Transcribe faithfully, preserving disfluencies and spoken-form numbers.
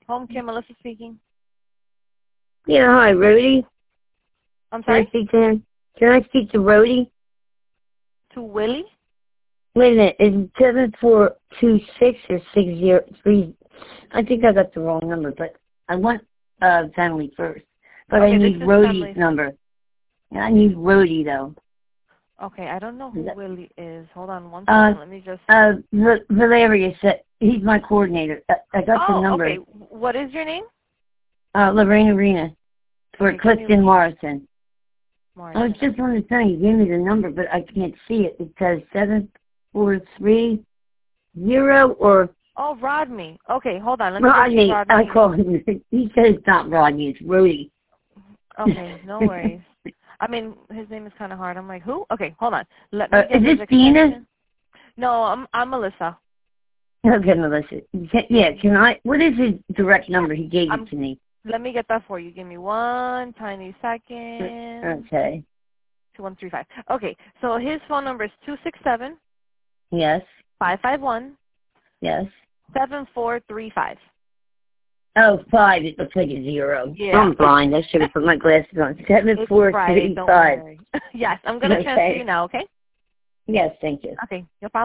Home care, Melissa speaking. Yeah, hi, Rody. I'm sorry? Can I speak to him? Can I speak to Rody? To Willie? Wait a minute, is it seven four two six or six zero three? I think I got the wrong number, but I want uh family first. But Okay, I need Rody's family. number. I need Rody though. Okay, I don't know who that, Willie is. Hold on one uh, second. Let me just. Uh, v Valerius. Uh, he's my coordinator. I, I got oh, the number. okay. What is your name? Uh, Lorraine Arena for okay, Clifton Morrison. Morrison. I was just on the thing. You gave me the number, but I can't see it. It says seven four three zero or. Oh, Rodney. Okay, hold on. Let me Rodney. Rodney. I call him. He says it's not Rodney. It's Rody. Okay, no worries. I mean, his name is kind of hard. I'm like, who? Okay, hold on. Let me Uh, get is his this Dina? No, I'm I'm Melissa. Okay, Melissa. Can, yeah, can I? What is his direct number? He gave I'm, it to me. Let me get that for you. Give me one tiny second. Okay. Two one three five. Okay, so his phone number is two six seven. Yes. Five five one. Yes. Seven four three five. Oh, five. It looks like a zero. Yeah. I'm blind. I should have put my glasses on. Seven it's four Friday, three don't five. Worry. Yes, I'm gonna okay. transfer you now. Okay. Yes, thank you. Okay, no problem.